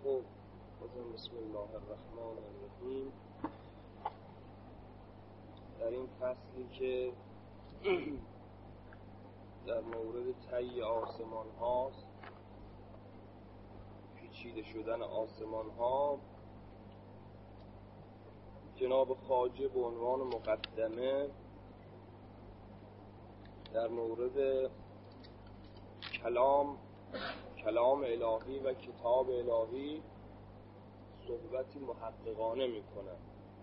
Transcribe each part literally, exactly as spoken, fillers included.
خب بازم بسم الله الرحمن الرحیم. در این فصلی که در مورد طی آسمان هاست، پیچیده شدن آسمان ها، جناب خواجه به عنوان مقدمه در مورد کلام کلام الهی و کتاب الهی صحبتی محققانه میکنن.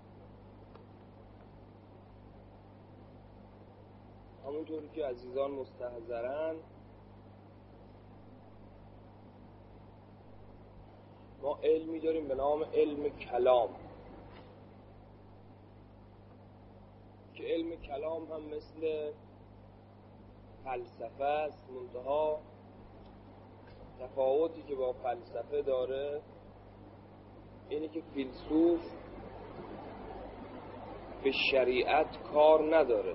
همونطوری که عزیزان مستحضرن، ما علمی داریم به نام علم کلام که علم کلام هم مثل فلسفه است، منتها تفاوتی که با فلسفه داره اینه که فیلسوف به شریعت کار نداره،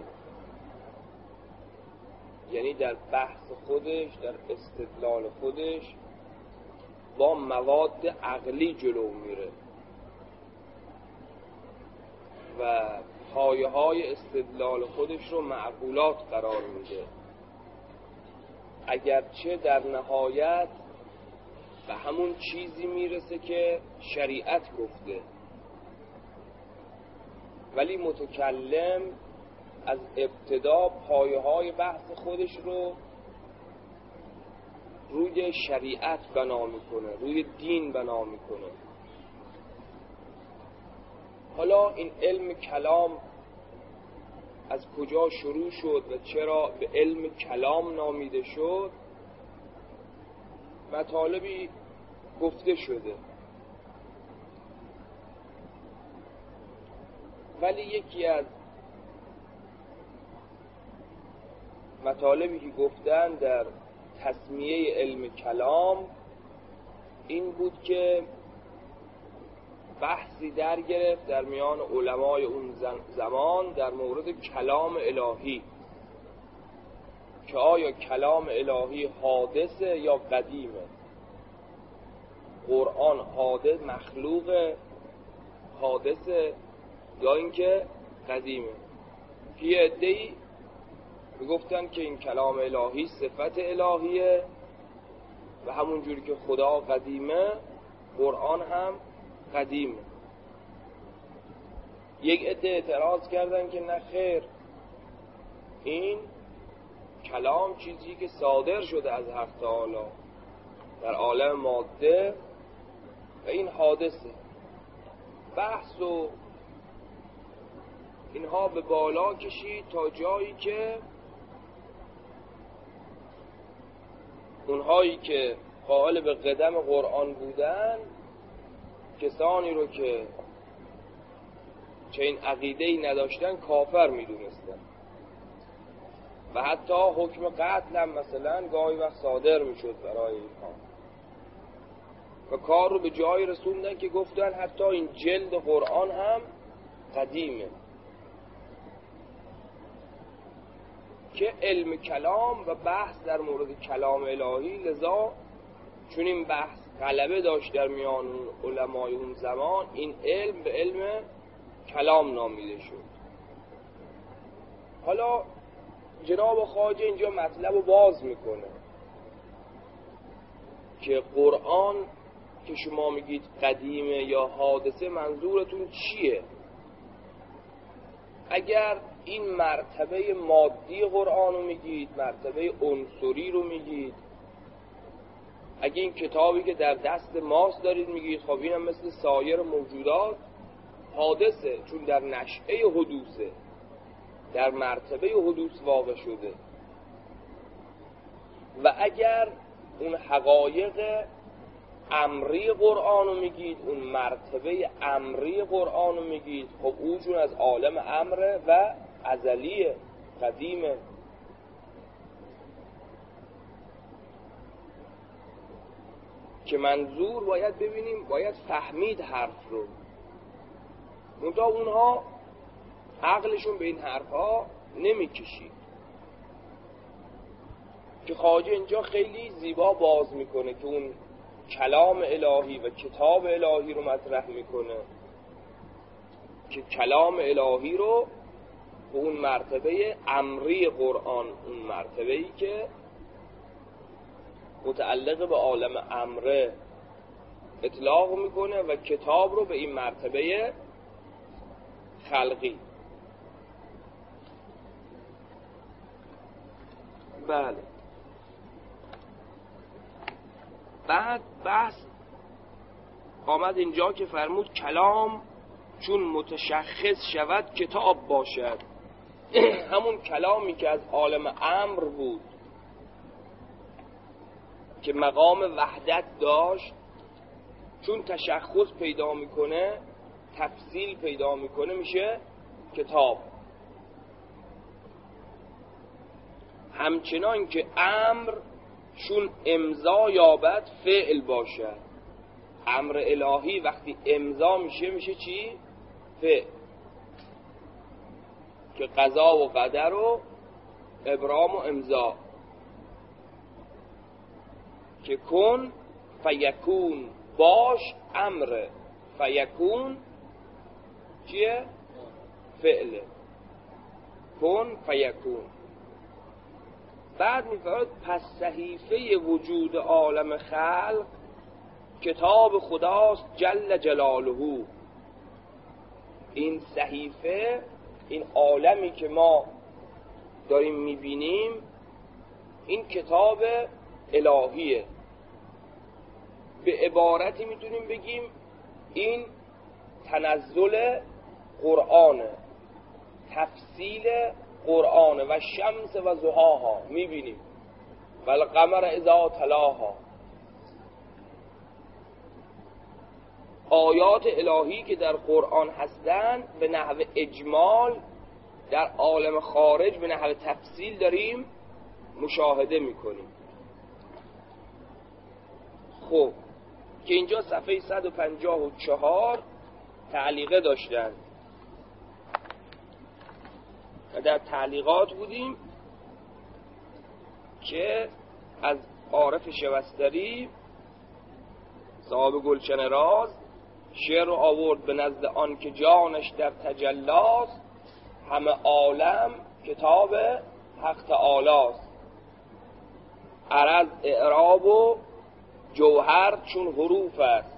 یعنی در بحث خودش، در استدلال خودش با مواد عقلی جلو میره و پایه های استدلال خودش رو معقولات قرار میده، اگرچه در نهایت به همون چیزی میرسه که شریعت گفته، ولی متکلم از ابتدا پایه های بحث خودش رو روی شریعت بنا میکنه، روی دین بنا میکنه. حالا این علم کلام از کجا شروع شد و چرا به علم کلام نامیده شد، مطالبی گفته شده، ولی یکی از مطالبی که گفتن در تسمیه علم کلام این بود که بحثی در گرفت در میان علمای اون زمان در مورد کلام الهی، که آیا کلام الهی حادثه یا قدیمه؟ قرآن حادث مخلوق حادثه یا اینکه قدیمه؟ یه عده‌ای میگفتن که این کلام الهی صفت الهیه و همون جوری که خدا قدیمه قرآن هم قدیمه. یک عده اعتراض کردن که نه خیر، این کلام چیزی که صادر شده از حق تعالی در عالم ماده و این حادثه. بحث و اینها به بالا کشید تا جایی که اونهایی که قائل به قدم قرآن بودن کسانی رو که چه این عقیده‌ای نداشتن کافر میدونستن و حتی حکم قتل هم مثلا گاهی وقت صادر میشد برای اینها و کار رو به جایی رسوندن که گفتن حتی این جلد قرآن هم قدیمه. که علم کلام و بحث در مورد کلام الهی، لذا چون این بحث غلبه داشت در میان علمای اون زمان، این علم به علم کلام نامیده شد. حالا جناب خواجه اینجا مطلب رو باز میکنه که قرآن که شما میگید قدیمه یا حادثه، منظورتون چیه؟ اگر این مرتبه مادی قرآن رو میگید، مرتبه عنصری رو میگید، اگه این کتابی که در دست ماست دارید میگید، خب اینم مثل سایر موجودات حادثه، چون در نشأه حدوثه، در مرتبه حدوث واقع شده. و اگر اون حقایق امری قرآن رو میگید، اون مرتبه امری قرآن رو میگید، خب او چون از عالم امره و ازلیه، قدیمه. که منظور باید ببینیم، باید فهمید حرف رو. منتها اونها عقلشون به این حرفها نمیکشید که خواجه اینجا خیلی زیبا باز میکنه که اون کلام الهی و کتاب الهی رو مطرح میکنه که کلام الهی رو به اون مرتبه امری قرآن، اون مرتبه‌ای که متعلق به عالم امره اطلاق میکنه و کتاب رو به این مرتبه خلقی. بله. بعد بحث آمد اینجا که فرمود کلام چون متشخص شود کتاب باشد. همون کلامی که از عالم امر بود که مقام وحدت داشت، چون تشخص پیدا میکنه، تفصیل پیدا میکنه، میشه کتاب. همچنان که امر چون امضا یابد فعل باشد. امر الهی وقتی امضا میشه میشه چی؟ فعل. که قضا و قدر و ابرام و امضا، که کن فیکون باش امر، فیکون چیه؟ فعله. کن فیکون. بعد میفرد پس صحیفه وجود عالم خلق کتاب خداست جل جلاله. این صحیفه، این عالمی که ما داریم میبینیم، این کتاب الهیه. به عبارتی میتونیم بگیم این تنزل قرآنه، تفصیل قرآنه. و شمس و ضحاها میبینیم و القمر اذا تلاها. آیات الهی که در قرآن هستن به نحو اجمال در عالم خارج به نحو تفصیل داریم مشاهده میکنیم. خب که اینجا صفحه صد و پنجاه و چهار تعلیقه داشتن و در تعلیقات بودیم که از عارف شبستری صاحب گلچن راز شعر رو آورد به نزد آن که جانش در تجلاست، همه عالم کتاب حق تعالیست. عرض اعراب و جوهر چون حروف است،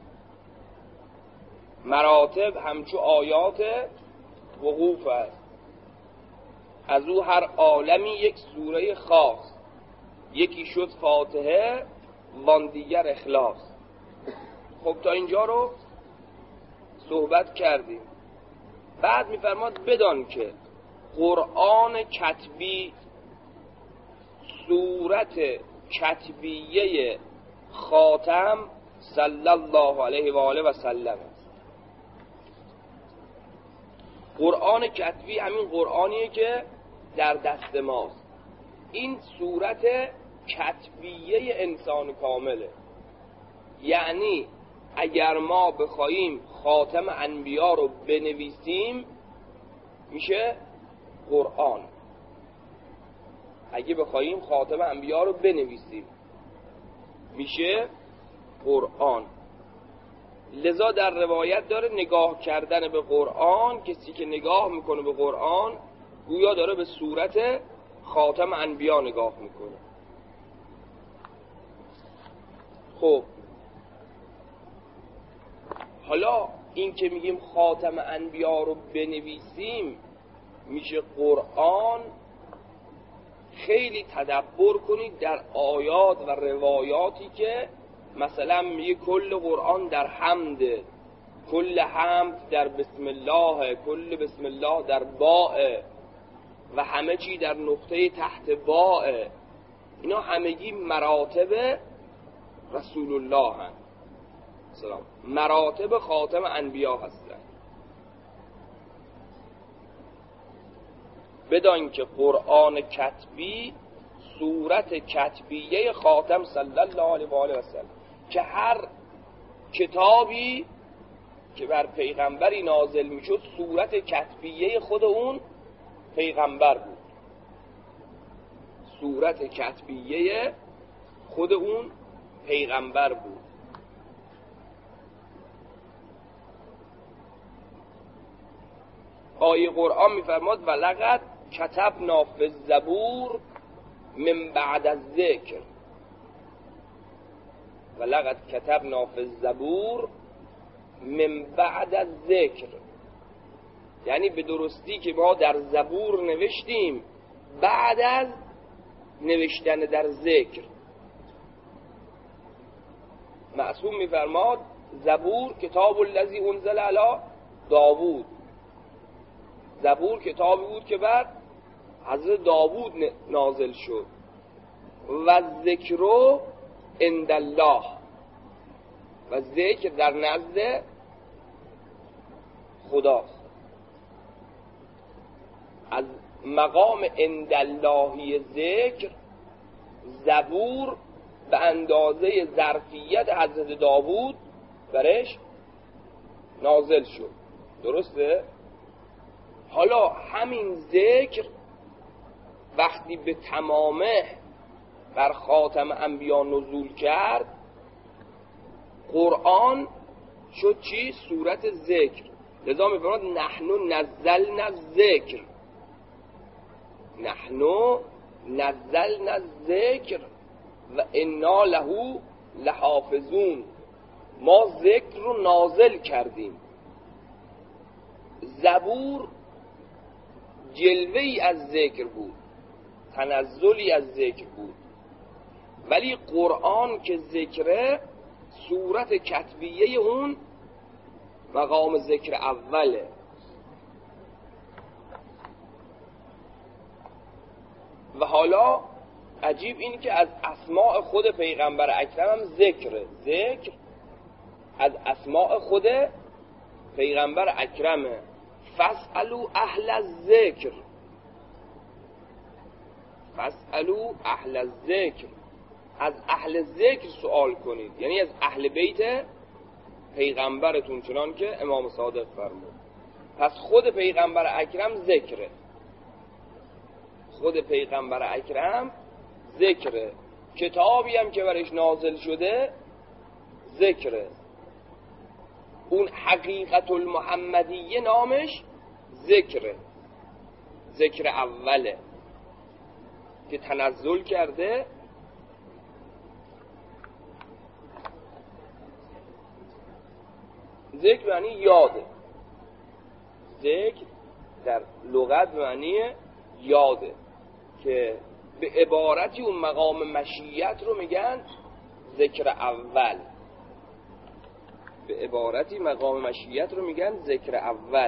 مراتب همچو آیات وقوف است. از او هر عالمی یک سوره خاص، یکی شد فاتحه وان دیگر اخلاص. خب تا اینجا رو صحبت کردیم. بعد میفرماد بدان که قرآن کتبی صورت کتبیه خاتم صلی الله علیه و آله و سلم است. قرآن کتبی همین قرآنیه که در دست ماست. این صورت کتبیه انسان کامله. یعنی اگر ما بخوایم خاتم انبیا رو بنویسیم میشه قرآن. اگه بخوایم خاتم انبیا رو بنویسیم میشه قرآن. لذا در روایت داره نگاه کردن به قرآن، کسی که نگاه میکنه به قرآن گویا داره به صورت خاتم انبیا نگاه میکنه. خب حالا این که میگیم خاتم انبیا رو بنویسیم میشه قرآن، خیلی تدبر کنید در آیات و روایاتی که مثلا میگه کل قرآن در حمد، کل حمد در بسم الله، کل بسم الله در باء و همه چی در نقطه تحت باء. اینا همگی مراتب رسول الله هست، سلام، مراتب خاتم انبیا هستند. بدان که قرآن کتبی صورت کتبیه خاتم صلی الله علیه و آله و سلم، که هر کتابی که بر پیغمبری نازل میشد صورت کتبیه خود اون پیغمبر بود. صورت کتبیه خود اون پیغمبر بود. آیه قرآن میفرماد ولقد کتبنا فی الزبور من بعد الذکر، ولقد کتبنا فی الزبور من بعد الذکر، یعنی به درستی که ما در زبور نوشتیم بعد از نوشتن در ذکر. معصوم میفرماد زبور کتاب الذی انزل علی داوود، زبور کتابی بود که بر حضرت داوود نازل شد. و ذکر عند الله، و ذکر در نزد خداست. از مقام عند اللهی ذکر، زبور به اندازه ظرفیت حضرت داوود برش نازل شد. درسته؟ حالا همین ذکر وقتی به تمامه بر خاتم انبیا نزول کرد، قرآن شد چی؟ صورت ذکر. لذا میفرماد نحن نزلنا الذکر، نحن نزلنا الذکر و انا له لحافظون، ما ذکر رو نازل کردیم. زبور جلوه‌ای از ذکر بود، تنزلی از ذکر بود، ولی قرآن که ذکره صورت کتبیه اون مقام ذکر اوله. و حالا عجیب این که از اسماء خود پیغمبر اکرم هم ذکره، ذکر از اسماء خود پیغمبر اکرمه. فاسألوا اهل الذکر، فاسألوا اهل الذکر، از اهل ذکر سوال کنید، یعنی از اهل بیت پیغمبرتون، چنان که امام صادق فرمود. پس خود پیغمبر اکرم ذکره، خود پیغمبر اکرم ذکره، کتابی هم که برش نازل شده ذکره. اون حقیقت المحمدیه نامش ذکره، ذکر اوله که تنزل کرده. ذکر معنی یاده، ذکر در لغت معنی یاده، که به عبارتی اون مقام مشیت رو میگن ذکر اول، به عبارتی مقام مشیت رو میگن ذکر اول.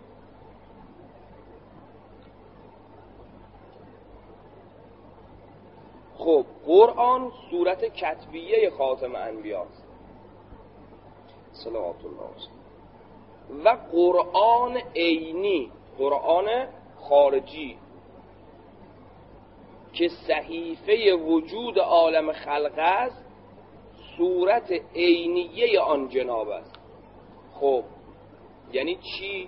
خب قرآن صورت کتبیه خاتم انبیاست صلوات الله علیه، و قرآن عینی، قرآن خارجی که صحیفه وجود عالم خلق است، صورت عینیه آن جناب است. خب یعنی چی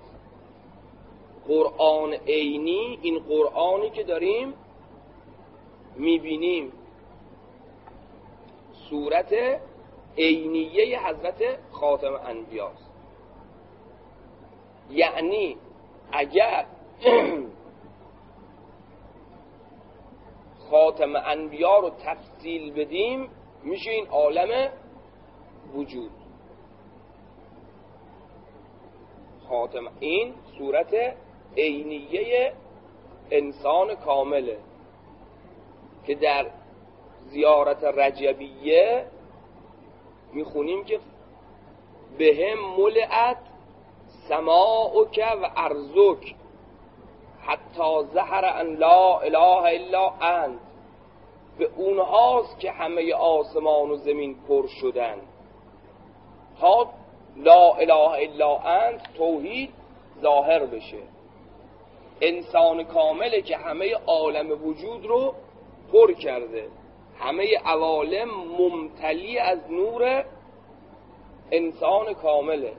قرآن عینی؟ این قرآنی که داریم میبینیم صورت عینیه حضرت خاتم انبیاست. یعنی اگر خاتم انبیا رو تفصیل بدیم میشه این عالم وجود. خاتم این صورت عینیه انسان کامله که در زیارت رجبیه میخونیم که بهم ملئت سماؤک و ارضک حتی ظهر ان لا اله الا انت، به اونهاست که همه آسمان و زمین پر شدن تا لا اله الا انت توحید ظاهر بشه. انسان کامله که همه عالم وجود رو پر کرده، همه عوالم ممتلی از نور انسان کامله،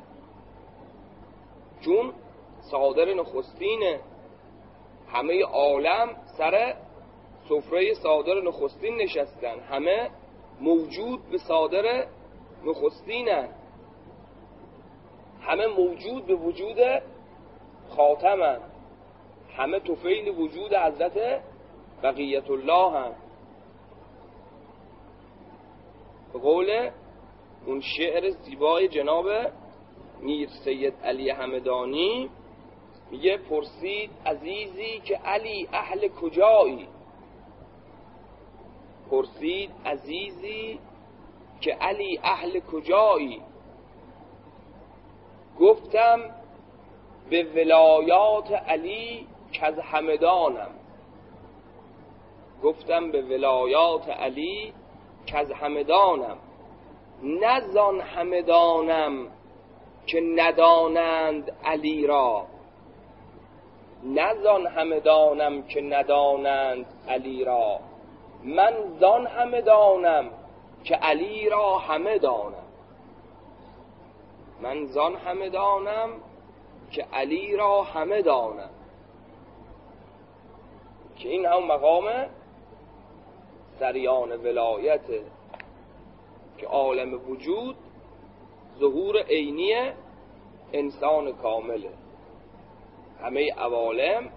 چون صادر نخستینه. همه عالم سر سفره صادر نخستین نشستن، همه موجود به صادر نخستینن، همه موجود به وجود خاتمن، همه طفیل وجود حضرت بقیت الله هم. به قول اون شعر زیبای جناب میر سید علی همدانی میگه پرسید عزیزی که علی اهل کجایی، پرسید عزیزی که علی اهل کجایی، گفتم به ولایات علی کز همدانم، گفتم به ولایات علی کز همدانم، نزان همدانم که ندانند علی را، نزان همدانم که ندانند علی را، من زان همدانم که علی را همه دانم، من زان همدانم که علی را همه دانم. که این هم مقام سریان ولایت که عالم وجود ظهور عینی انسان کامله، همه عوالم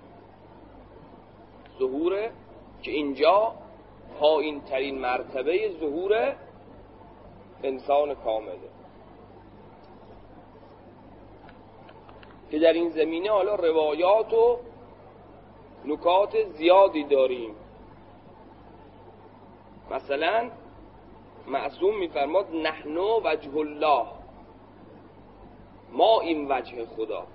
ظهور، که اینجا پایین ترین مرتبه ظهور انسان کامله. که در این زمینه حالا روایات و نکات زیادی داریم. مثلا معصوم میفرماد نحن وجه الله، ما این وجه خدا.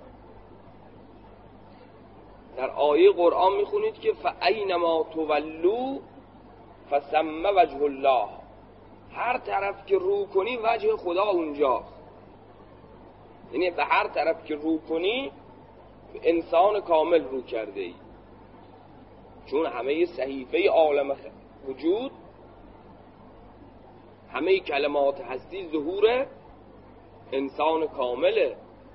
در آیه قرآن میخونید که فاینما تولوا فثم وجه الله، هر طرف که رو کنی وجه خدا اونجاست. یعنی به هر طرف که رو کنی به انسان کامل رو کرده ای، چون همه صحیفه عالم وجود، همه کلمات هستی ظهور انسان کامله.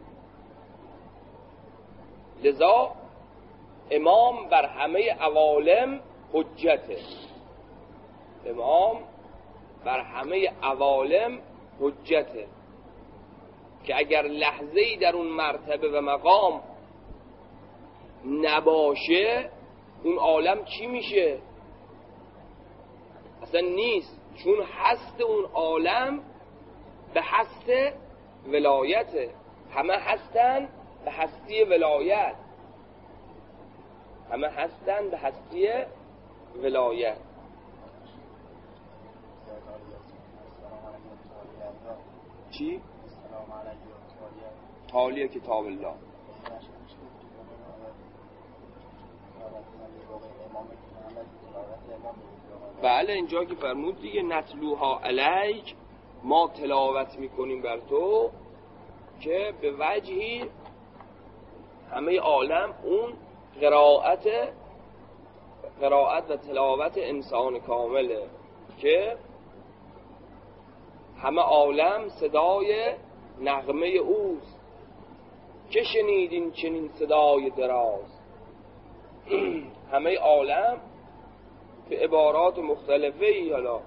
لذا امام بر همه عوالم حجته، امام بر همه عوالم حجته. که اگر لحظه‌ای در اون مرتبه و مقام نباشه اون عالم چی میشه؟ اصلا نیست، چون هست اون عالم به هست ولایته، همه هستن به هستی ولایت، همه هستن به هستی ولایت. چی؟ تالیه کتاب الله. بله اینجا که فرمود دیگه نتلوها علیک، ما تلاوت میکنیم بر تو، که به وجهی همه عالم اون قرائت قرائت و تلاوت انسان کامله، که همه عالم صدای نغمه اوست. که شنیدین چنین صدای دراز، همه عالم به عبارات مختلفه ای حالا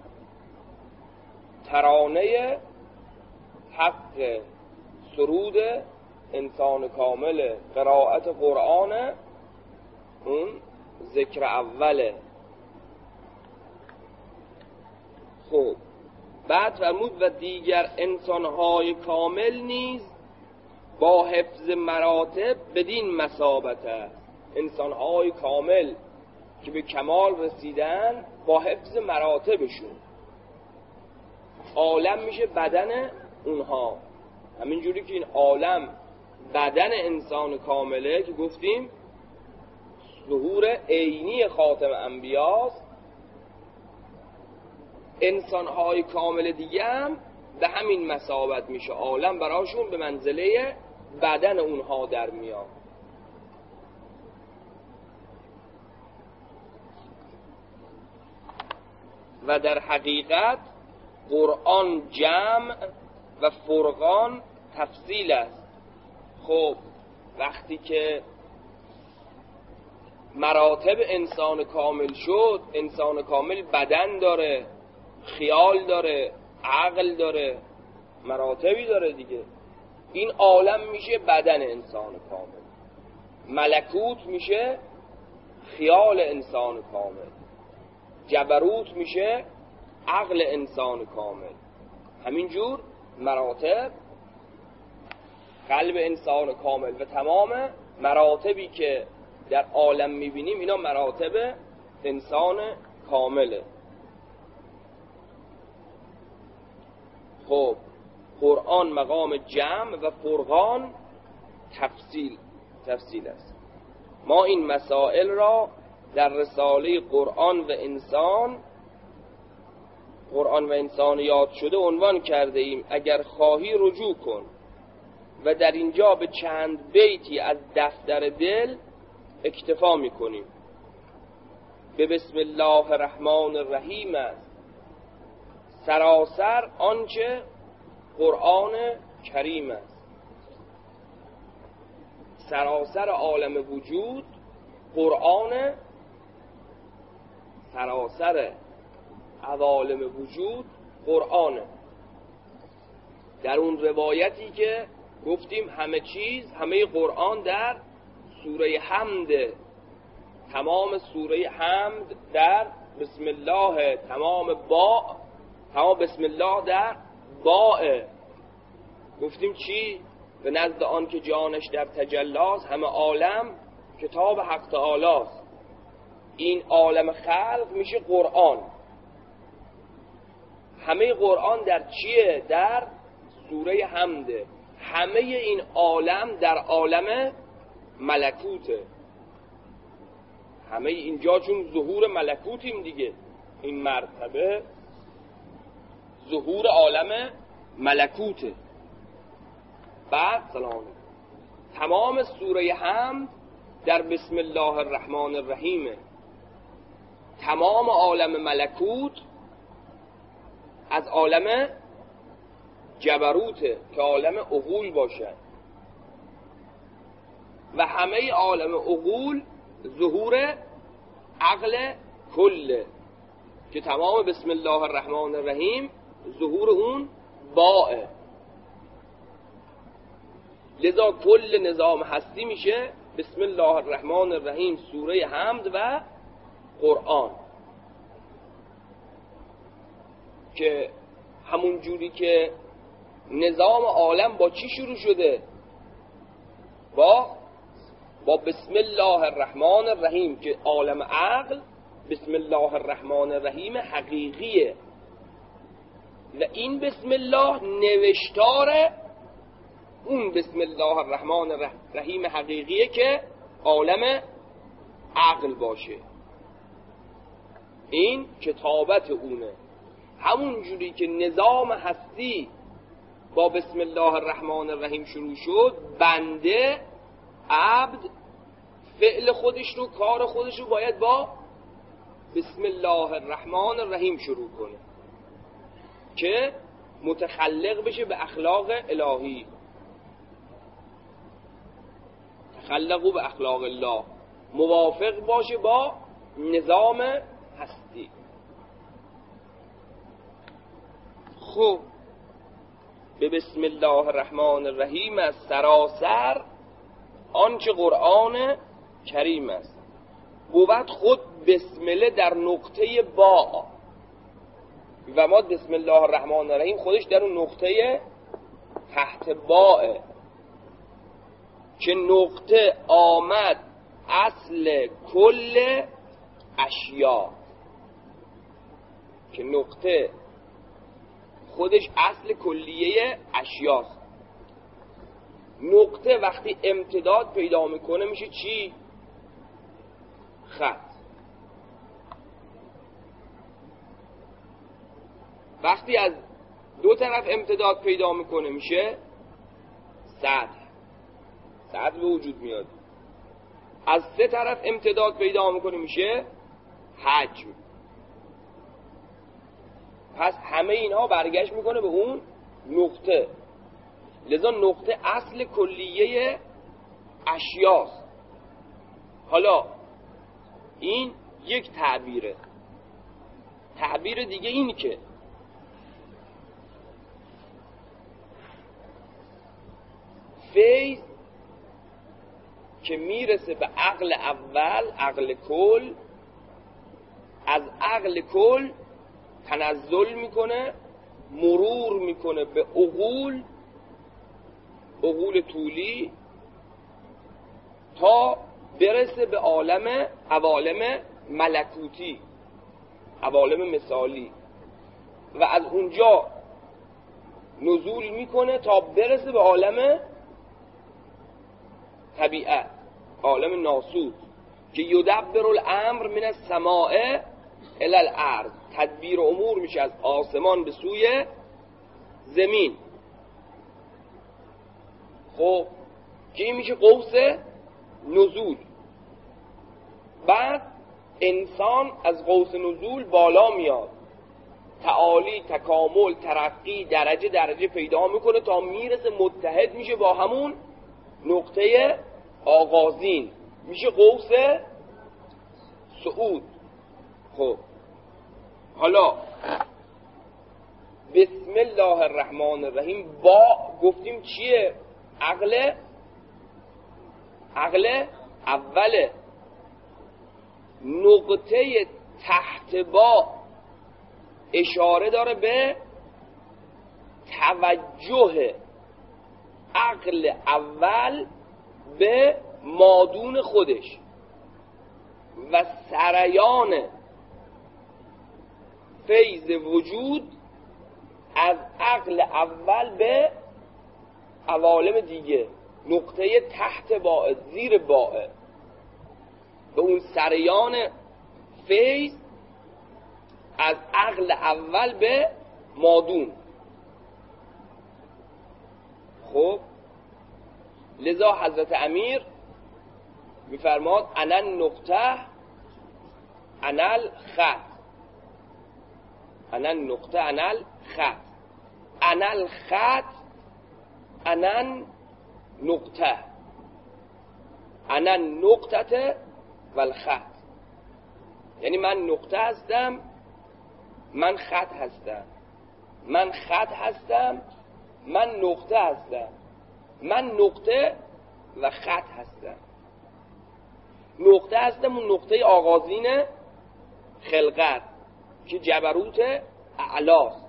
ترانه حق سرود انسان کامل، قرائت قرآن اون ذکر اوله. خب بعد فرمود و دیگر انسانهای کامل نیز با حفظ مراتب بدین مثابت است. انسانهای کامل که به کمال رسیدن با حفظ مراتبشون، عالم میشه بدن اونها. همینجوری که این عالم بدن انسان کامله که گفتیم ظهور عینی خاتم انبیاست، انسانهای کامل دیگه هم به همین مثابت میشه، عالم براشون به منزله بدن اونها در میاد. و در حقیقت قرآن جمع و فرقان تفصیل است. خب وقتی که مراتب انسان کامل شد، انسان کامل بدن داره، خیال داره، عقل داره، مراتبی داره دیگه، این عالم میشه بدن انسان کامل. ملکوت میشه خیال انسان کامل، جبروت میشه عقل انسان کامل. همینجور مراتب قلب انسان کامل و تمام مراتبی که در عالم میبینیم اینا مراتب انسان کامله. خب قرآن مقام جمع و فرقان تفصیل تفصیل است. ما این مسائل را در رساله قرآن و انسان قرآن و انسان یاد شده عنوان کرده ایم. اگر خواهی رجوع کن. و در اینجا به چند بیتی از دفتر دل اکتفا میکنیم. به بسم الله الرحمن الرحیم است سراسر آنچه قرآن کریم است. سراسر عالم وجود قرآن، سراسر عوالم وجود قرآن. در اون روایتی که گفتیم همه چیز، همه قرآن در سوره حمد، تمام سوره حمد در بسم الله، تمام با تمام بسم الله در باء. گفتیم چی؟ به نزد آن که جانش در تجلاست همه عالم کتاب حق تعالی است. این عالم خلق میشه قرآن. همه قرآن در چیه؟ در سوره حمده. همه این عالم در عالم ملکوته. همه اینجا چون ظهور ملکوتیم دیگه، این مرتبه ظهور عالم ملکوته. بعد سلام تمام سوره حمد در بسم الله الرحمن الرحیم. تمام عالم ملکوت از عالم جبروته که عالم عقول باشد و همه عالم عقول ظهور عقل کله که تمام بسم الله الرحمن الرحیم ظهور اون باء. لذا کل نظام هستی میشه بسم الله الرحمن الرحیم، سوره حمد و قرآن. که همون جوری که نظام عالم با چی شروع شده؟ با با بسم الله الرحمن الرحیم، که عالم عقل بسم الله الرحمن الرحیم حقیقیه و این بسم الله نوشتار اون بسم الله الرحمن الرحیم حقیقیه که عالم عقل باشه. این کتابت اونه. همون جوری که نظام هستی با بسم الله الرحمن الرحیم شروع شد، بنده عبد فعل خودش رو، کار خودش رو باید با بسم الله الرحمن الرحیم شروع کنه که متخلق بشه به اخلاق الهی. تخلقوا به اخلاق الله، موافق باشه با نظام هستی. خب به بسم الله الرحمن الرحیم از سراسر آنچه قرآن کریم است. بود خود بسمله در نقطه با و ما بسم الله الرحمن الرحیم خودش در اون نقطه تحت باء که نقطه آمد اصل کل اشیا، که نقطه خودش اصل کلیه اشیاست. نقطه وقتی امتداد پیدا میکنه میشه چی؟ خط. وقتی از دو طرف امتداد پیدا میکنه میشه سطح. سطح به وجود میاد. از سه طرف امتداد پیدا میکنه میشه حجم. پس همه اینها برگشت میکنه به اون نقطه. لذا نقطه اصل کلیه اشیاست. حالا این یک تعبیره. تعبیر دیگه این که فیض که میرسه به عقل اول، عقل کل، از عقل کل تنزل میکنه، مرور میکنه به عقول، عقول طولی، تا برسه به عالم عوالم ملکوتی، عوالم مثالی، و از اونجا نزول میکنه تا برسه به عالم طبیعت، عالم ناسوت، که یدبر الامر من السماء الی الارض، تدبیر امور میشه از آسمان به سوی زمین. خب که این میشه قوس نزول. بعد انسان از قوس نزول بالا میاد، تعالی، تکامل، ترقی، درجه درجه پیدا میکنه تا میرسه متحد میشه با همون نقطه آغازین، میشه قوس صعود. خب حالا بسم الله الرحمن الرحیم، با گفتیم چیه؟ عقل عقل اوله. نقطه تحت با اشاره داره به توجه عقل اول به مادون خودش و سریان فیض وجود از عقل اول به عوالم دیگه. نقطه تحت باء، زیر باء، به اون سریان فیض از عقل اول به مادون. خب لذا حضرت امیر میفرماد انا النقطه انا الخط، انا النقطه انا الخط، انا الخط انا النقطه، انا النقطه و الخط. یعنی من نقطه هستم، من خط هستم، من خط هستم، من نقطه هستم، من نقطه و خط هستم. نقطه هستم اون نقطه آغازین خلقت که جبروت اعلاست.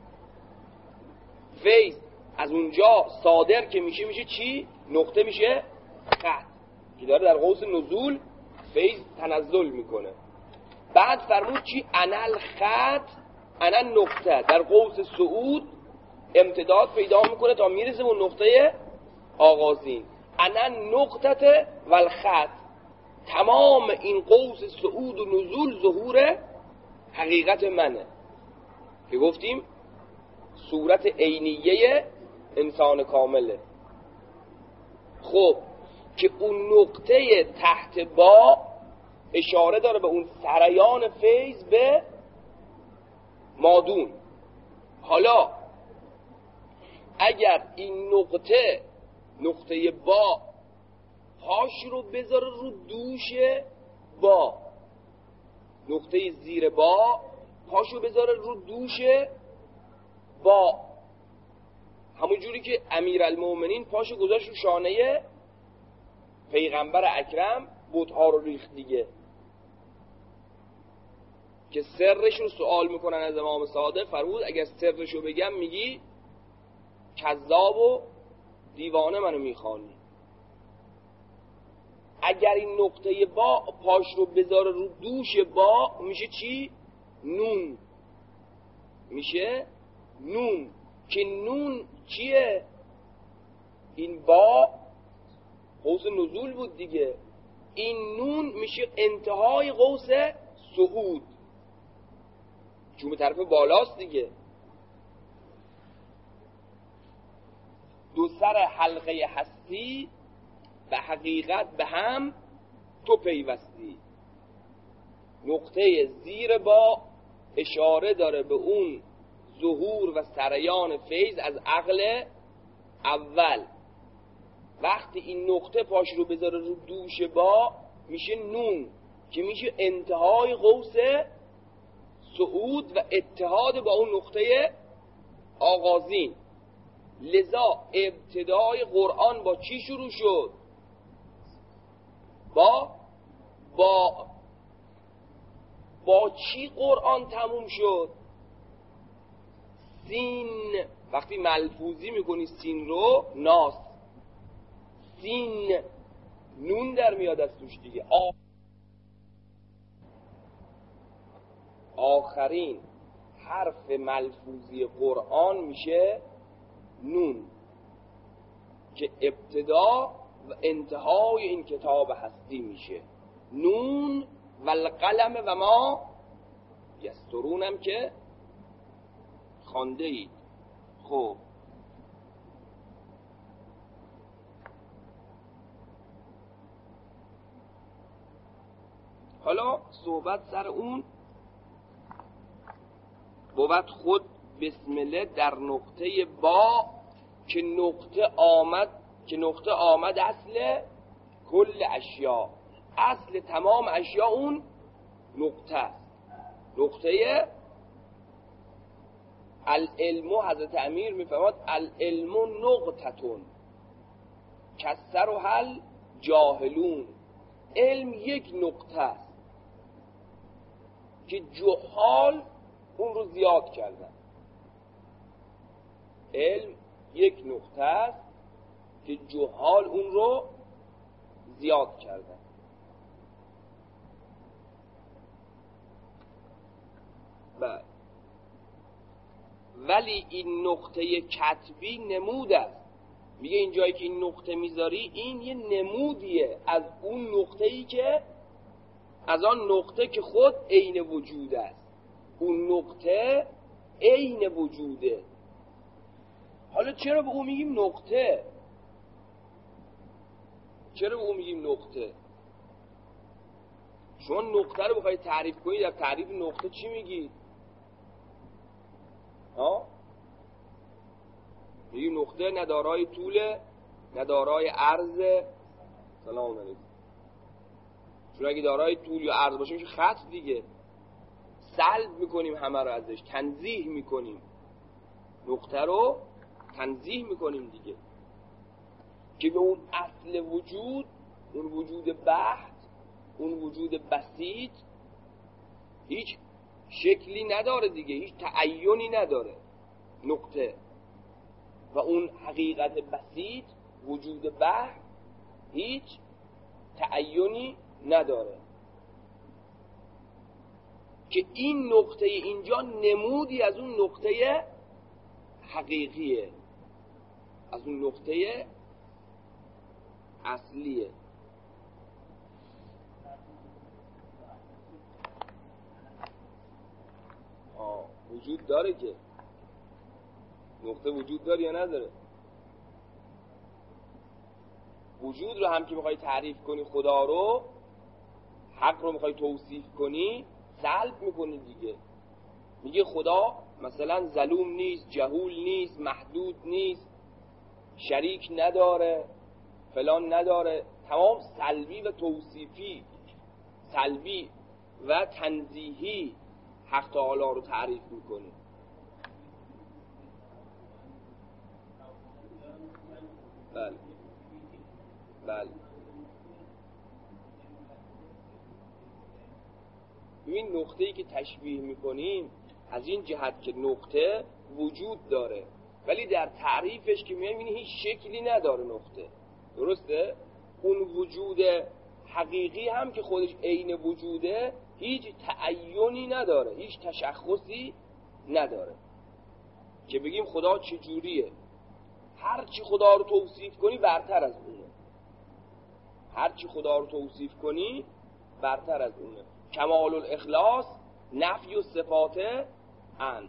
فیض از اونجا صادر که میشه میشه چی؟ نقطه میشه خط که داره در قوس نزول فیض تنزل میکنه. بعد فرمود چی؟ انا الخط انا نقطه، در قوس صعود امتداد پیدا میکنه تا میرسه اون نقطه آغازین. انا نقطه و الخط، تمام این قوس صعود و نزول ظهور حقیقت منه که گفتیم صورت عینیه انسان کامله. خب که اون نقطه تحت با اشاره داره به اون سریان فیض به مادون. حالا اگر این نقطه نقطه با پاش رو بذاره رو دوش با، نقطه زیر با پاش رو بذاره رو دوش با، همون جوری که امیرالمومنین پاشو گذاشت رو شانه پیغمبر اکرم، بت‌ها رو ریخت دیگه، که سرش رو سوال میکنن از امام صادق. فرمود اگر سرش رو بگم میگی کذاب و دیوانه منو میخوانی. اگر این نقطه با پاش رو بذاره رو دوش با میشه چی؟ نون. میشه نون که نون چیه؟ این با قوس نزول بود دیگه. این نون میشه انتهای قوس صعود، چون به طرف بالاست دیگه. دو سر حلقه هستی به حقیقت به هم تو پیوستی. نقطه زیر با اشاره داره به اون ظهور و سریان فیض از عقل اول. وقتی این نقطه پاش رو بذاره رو دوش با میشه نون که میشه انتهای قوس صعود و اتحاد با اون نقطه آغازین. لذا ابتدای قرآن با چی شروع شد؟ با با با چی قرآن تموم شد؟ سین. وقتی ملفوظی میکنی سین رو، ناس، سین، نون در میاد از توش دیگه. آ... آخرین حرف ملفوظی قرآن میشه نون که ابتدا و انتهای این کتاب هستی میشه. نون و القلم و ما یسترونم که خوانده اید. خب حالا صحبت سر اون بود خود بسم الله در نقطه با که نقطه آمد که نقطه آمد اصل کل اشیا، اصل تمام اشیا اون نقطه است. نقطه العلم، حضرت امیر میفرماد العلم نقطتون کسر و حل جاهلون. علم یک نقطه است که جهال اون رو زیاد کردن. علم یک نقطه است که جهال اون رو زیاد کردن. بله. ولی این نقطه کتبی نمود است. میگه این جایی که این نقطه میذاری این یه نمودیه از اون نقطه‌ای که از آن نقطه که خود عین وجود است. اون نقطه عین وجوده. حالا چرا به اون میگیم نقطه؟ چرا به اون میگیم نقطه؟ شما نقطه رو بخواید تعریف کنید، در تعریف نقطه چی میگید؟ ها؟ میگیم نقطه ندارای طول، ندارای عرض. سلام علیکم. چون اگه دارای طول یا عرض باشه میشه خط دیگه. سلب میکنیم همه رو ازش، تنزیه میکنیم، نقطه رو تنزیه میکنیم دیگه، که به اون اصل وجود، اون وجود بحت، اون وجود بسیط هیچ شکلی نداره دیگه، هیچ تعینی نداره نقطه. و اون حقیقت بسیط، وجود بحت، هیچ تعینی نداره، که این نقطه اینجا نمودی از اون نقطه حقیقیه، از اون نقطه اصلیه. آه وجود داره که نقطه وجود داره یا نداره؟ وجود رو هم که میخوای تعریف کنی، خدا رو، حق رو میخوای توصیف کنی، سلب میکنی دیگه. میگه خدا مثلا ظلوم نیست، جهول نیست، محدود نیست، شریک نداره، فلان نداره. تمام سلبی و توصیفی، سلبی و تنزیهی حق تعالی رو تعریف میکنی. بله بله. ببین نقطه‌ای که تشبیه میکنیم از این جهت که نقطه وجود داره، ولی در تعریفش که می‌بینی هیچ شکلی نداره نقطه. درسته؟ اون وجود حقیقی هم که خودش عین وجوده هیچ تعینی نداره، هیچ تشخصی نداره که بگیم خدا چجوریه. هر چی خدا رو توصیف کنی برتر از اونه، هر چی خدا رو توصیف کنی برتر از اونه. کمال الاخلاص نفی و صفات ان.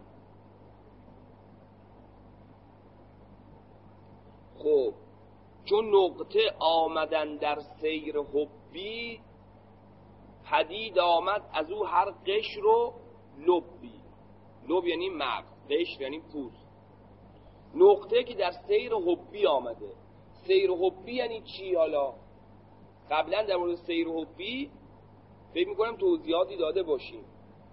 خب چون نقطه آمدن در سیر حبی، پدید آمد از او هر قشر و لبی. لب یعنی مغز، قشر یعنی پوست. نقطه که در سیر حبی آمده. سیر حبی یعنی چی؟ حالا قبلا در مورد سیر حبی فکر میکنم توضیحاتی داده باشیم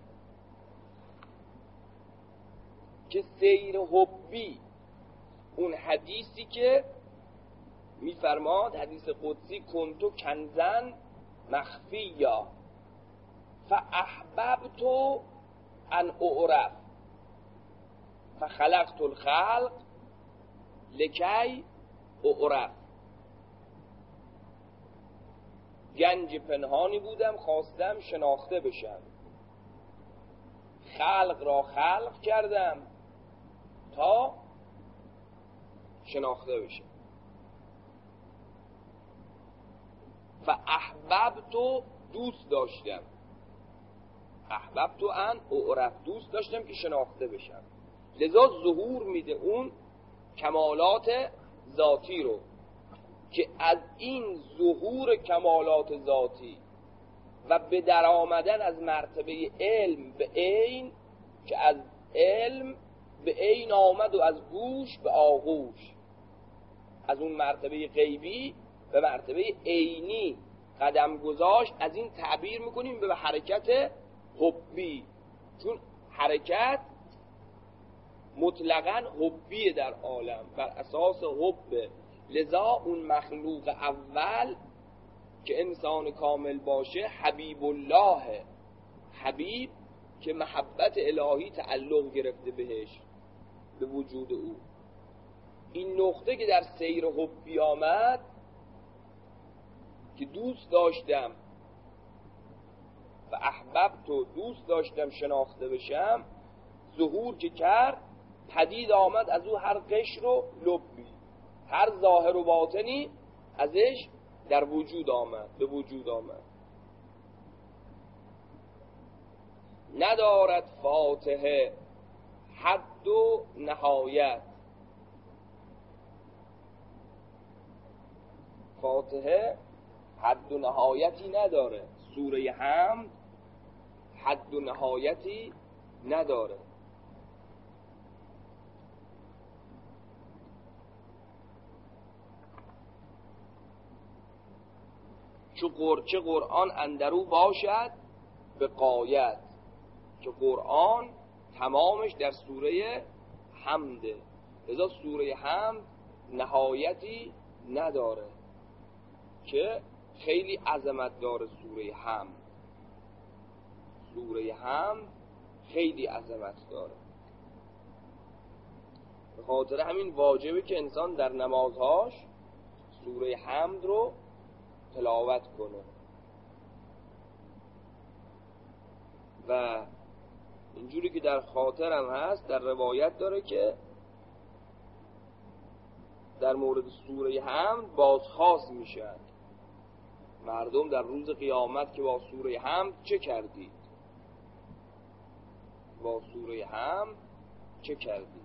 که سیر حبی اون حدیثی که میفرماد، حدیث قدسی، کنتو کنزن مخفیا فاحببت ان اعرف فخلقت الخلق لکی اعرف. گنج پنهانی بودم خواستم شناخته بشم، خلق را خلق کردم تا شناخته بشم. فاحببت دوست داشتم، احببت ان اعرف دوست داشتم که شناخته بشم. لذا ظهور میده اون کمالات ذاتی رو که از این ظهور کمالات ذاتی و به در آمدن از مرتبه علم به عین، که از علم به عین آمد و از گوش به آغوش، از اون مرتبه غیبی به مرتبه عینی قدم گذاشت. از این تعبیر میکنیم به حرکت حبی، چون حرکت مطلقاً حبیه در عالم، بر اساس حب. لذا اون مخلوق اول که انسان کامل باشه حبیب الله، حبیب که محبت الهی تعلق گرفته بهش، به وجود او. این نقطه که در سیر حبی آمد که دوست داشتم و احببت و دوست داشتم شناخته بشم، ظهور که کرد پدید آمد از او هر قشر و لبی، هر ظاهر و باطنی ازش در وجود آمد، به وجود آمد. ندارد فاتحه حد و نهایت، فاتحه حد و نهایتی نداره، سوره حمد حد و نهایتی نداره. چه قرآن اندرو باشد به غایت، که قرآن تمامش در سوره حمده. لذا سوره حمد نهایتی نداره که خیلی عظمت داره. سوره حمد سوره حمد خیلی عظمت داره. به خاطر همین واجبه که انسان در نمازهاش سوره حمد رو تلاوت کنه. و اینجوری که در خاطرم هست، در روایت داره که در مورد سوره حمد بازخواست میشن مردم در روز قیامت که با سوره حمد چه کردید، با سوره حمد چه کردید.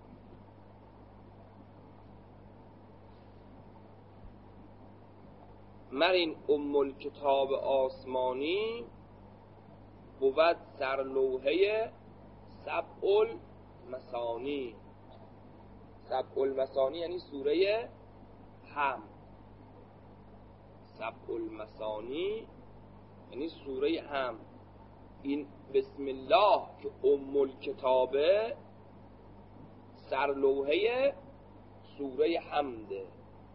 مرین ام الکتاب آسمانی بود سرلوحه سبع المثانی. سبع المثانی یعنی سوره حمد. سبع المثانی یعنی سوره حمد. این بسم الله که ام الکتابه سرلوحه سوره حمده،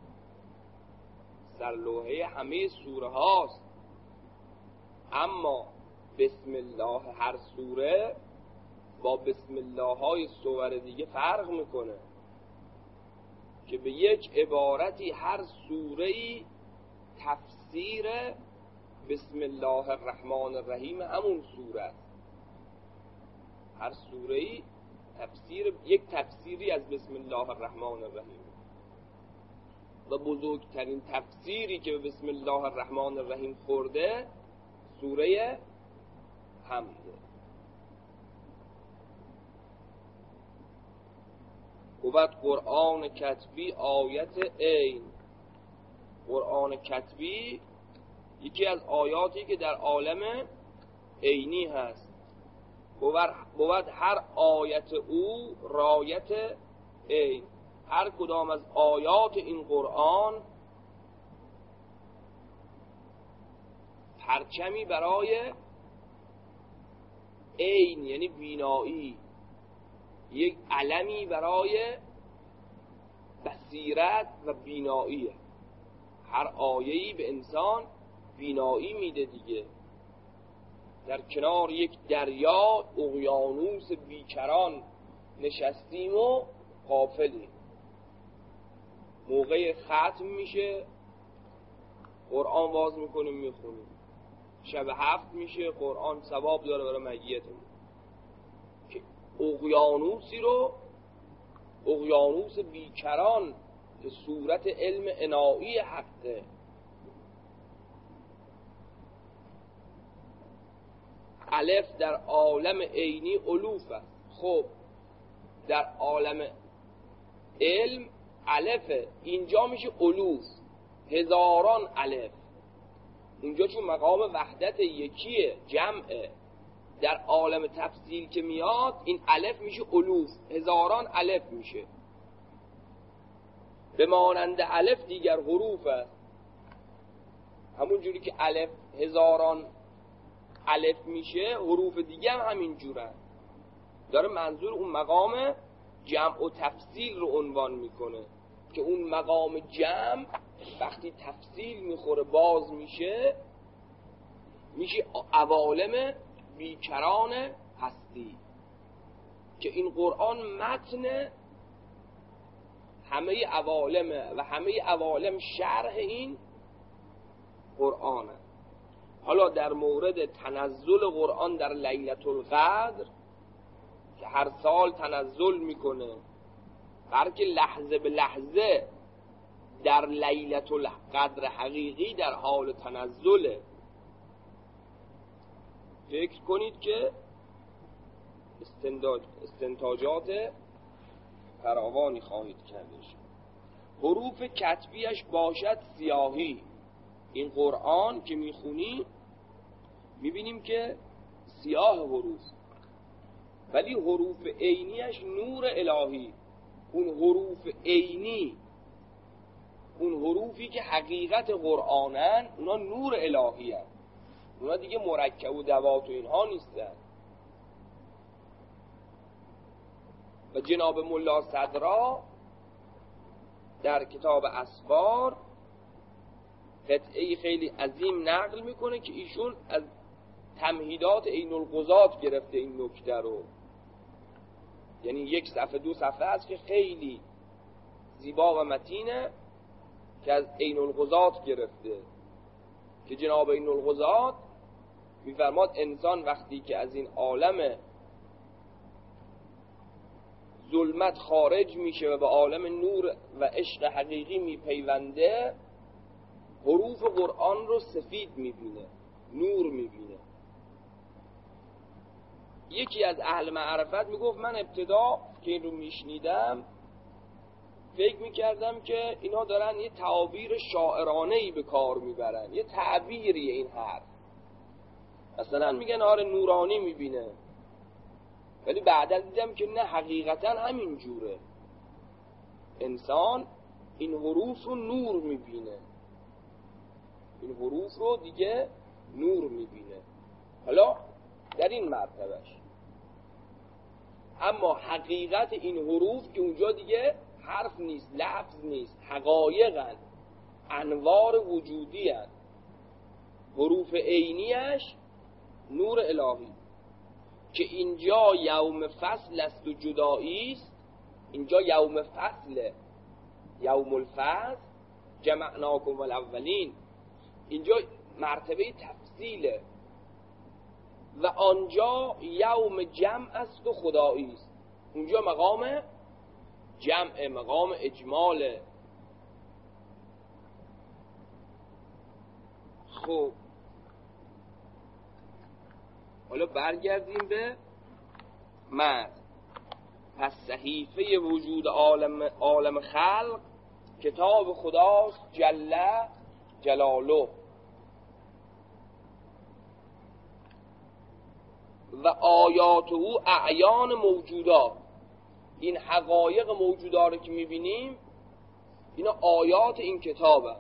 سرلوحه همه سوره هاست. اما بسم الله هر سوره با بسم الله های سور دیگه فرق میکنه، که به یک عبارتی هر سوره‌ای تفسیر بسم الله الرحمن الرحیم همون سوره است. هر سوره‌ای تفسیر، یک تفسیری از بسم الله الرحمن الرحیم. و بزرگترین تفسیری که به بسم الله الرحمن الرحیم خورده سوره حمده. بود قرآن کتبی آیت عین. قرآن کتبی یکی از آیاتی که در عالم عینی هست. بود هر آیت او رایت عین. هر کدام از آیات این قرآن پرچمی برای عین یعنی بینایی، یک علمی برای بصیرت و بیناییه. هر آیه‌ای به انسان بینایی میده دیگه. در کنار یک دریا اقیانوس بیکران نشستیم و غافلیم. موقع ختم میشه قرآن باز میکنیم میخونیم، شب هفت میشه قرآن ثواب داره برای مگیتمون. که اقیانوسی رو، اقیانوس بیکران که صورت علم عنایی حقه، الف در عالم عینی الوف است. خب در عالم علم الف اینجا میشه الوف، هزاران الف. اونجا چون مقام وحدت یکیه، جمعه. در عالم تفصیل که میاد این الف میشه الوف، هزاران الف میشه. به مانند الف دیگر حروف است. همون جوری که الف هزاران الف میشه، حروف دیگه هم همین جوره. داره منظور اون مقام جمع و تفصیل رو عنوان میکنه که اون مقام جمع وقتی تفصیل میخوره باز میشه، میشه عوالم بیکران هستی. که این قرآن متن همه عوالمه و همه عوالم شرح این قرآنه. حالا در مورد تنزل قرآن در لیلة القدر که هر سال تنزل میکنه، بلکه لحظه به لحظه در لیلة القدر حقیقی در حال تنزله. فکر کنید که استنتاج استنتاجات فراوانی خواهید کردش. حروف کتبیش باشد سیاهی. این قرآن که میخونی میبینیم که سیاه حروف، ولی حروف عینیش نور الهی. اون حروف عینی، اون حروفی که حقیقت قرآنن، اونا نور الهی هست. اونا دیگه مرکب و دوات و اینها نیستن. و جناب ملا صدرا در کتاب اسفار قطعه خیلی عظیم نقل میکنه که ایشون از تمهیدات عین القضات گرفته این نکته رو. یعنی یک صفحه دو صفحه است که خیلی زیبا و متینه که از عین القضات گرفته، که جناب عین القضات میفرماد انسان وقتی که از این عالم ظلمت خارج میشه و به عالم نور و عشق حقیقی میپیونده، حروف قرآن رو سفید میبینه، نور میبینه. یکی از اهل معرفت میگفت من ابتدا که این رو میشنیدم فکر میکردم که اینا دارن یه تعابیر شاعرانه‌ای به کار میبرن، یه تعبیریه این حرف. مثلا میگن آره نورانی میبینه، ولی بعدا دیدم که نه، حقیقتا همین جوره. انسان این حروف رو نور میبینه، این حروف رو دیگه نور میبینه. حالا در این مرتبهش، اما حقیقت این حروف که اونجا دیگه حرف نیست، لفظ نیست، حقایقن، انوار وجودی هن. حروف عینیش نور الهی که اینجا یوم فصل است و جدایی است. اینجا یوم فصله، یوم الفصل، جمعناکم الاولین. اینجا مرتبه تفصیله و آنجا یوم جمع است و خدایی است. اونجا مقام جمع، مقام اجماله. خب حالا برگردیم به متن. پس صحیفه وجود عالم عالم خلق کتاب خداست جل جلاله و آیات او اعیان موجودات. این حقایق موجودات رو که میبینیم اینا آیات این کتابه،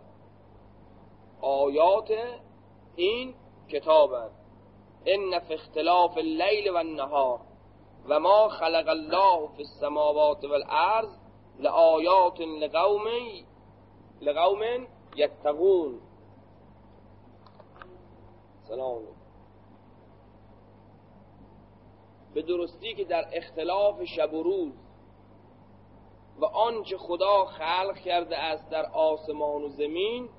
آیات این کتابه. ان فی اختلاف اللیل و النهار و ما خلق الله فی السماوات والارض لآیات لقوم لقوم یتقون. سلام. به درستی که در اختلاف شب و روز و آنچه خدا خلق کرده است در آسمان و زمین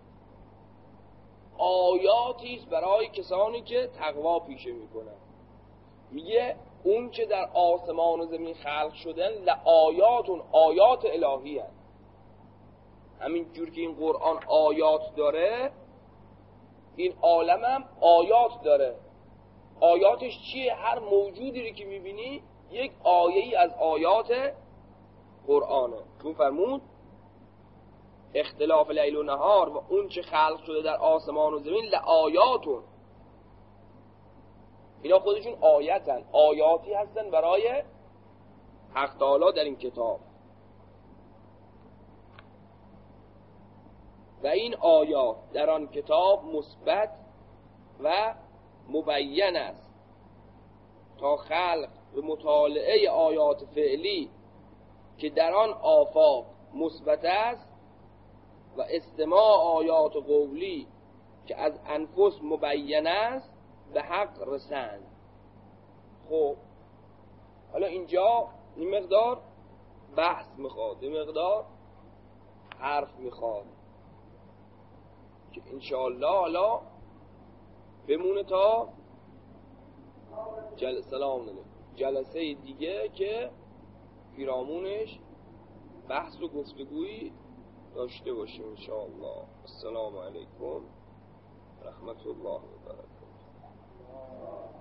آیاتی است برای کسانی که تقوا پیشه میکنن. میگه اون که در آسمان و زمین خلق شدن لآیاتون، آیات الهی هست. همین جور که این قرآن آیات داره این عالم هم آیات داره. آیاتش چیه؟ هر موجودی رو که میبینی یک آیه‌ای از آیات قرآنه. چون فرمود اختلاف لیل و نهار و اون چه خلق شده در آسمان و زمین لآیاتون، اینا خودشون آیتن، آیاتی هستن برای حق تعالی در این کتاب. و این آیات در آن کتاب مثبت و مبین است تا خلق به مطالعه آیات فعلی که در آن آفاق مثبت است و استماع آیات قولی که از انفس مبین است به حق رسند. خب حالا اینجا این مقدار بحث میخواد، این مقدار حرف میخواد که انشاءالله حالا بمونه تا جل... سلام علیکم جلسه دیگه که پیرامونش بحث و گفتگویی داشته باشیم انشاءالله. السلام علیکم رحمت الله و برکاته.